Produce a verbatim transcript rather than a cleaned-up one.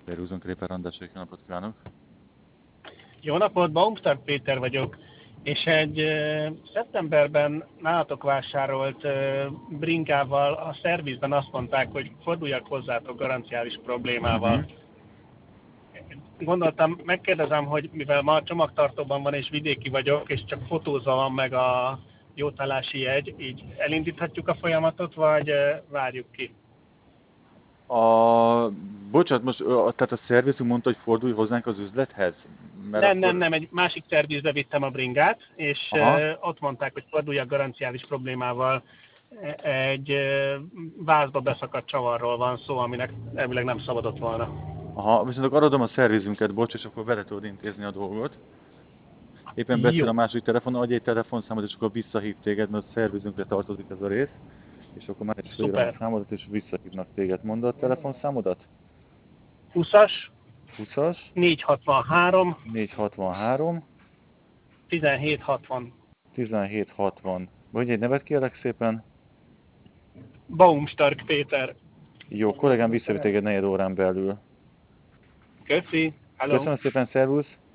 Szervuszunk, Réper András, jó napot kívánok! Jó napot, Baumstark Péter vagyok, és egy uh, szeptemberben nálatok vásárolt uh, bringával a szervizben azt mondták, hogy forduljak hozzátok garanciális problémával. Uh-huh. Gondoltam, megkérdezem, hogy mivel ma csomagtartóban van és vidéki vagyok, és csak fotózva van meg a jótállási jegy, így elindíthatjuk a folyamatot, vagy uh, várjuk ki? A... Bocsánat, most tehát a szervizünk mondta, hogy fordulj hozzánk az üzlethez? Mert Nem, akkor... nem, nem, egy másik szervizbe vittem a bringát, és uh, ott mondták, hogy forduljak garanciális problémával. Egy uh, vázba beszakadt csavarról van szó, aminek elvileg nem szabadott volna. Aha, viszont akkor adom a szervizünket, bocs, és akkor vele tudod intézni a dolgot. Éppen beszél Jó. a másik telefonon, adj egy telefonszámot, és akkor visszahív téged, mert a szervizünkre tartozik ez a rész. És akkor már is fölírom a számodat, és visszahívnak téged. Mondd a telefonszámodat? húszas, húszas, négyszázhatvanhárom, négyszázhatvanhárom, tizenhét-hatvan. tizenhét hatvan. Mondj egy nevet, kérlek szépen. Baumstark Péter. Jó, kollégám visszavitt téged negyed órán belül. Köszi. Hello. Köszönöm szépen, szervusz!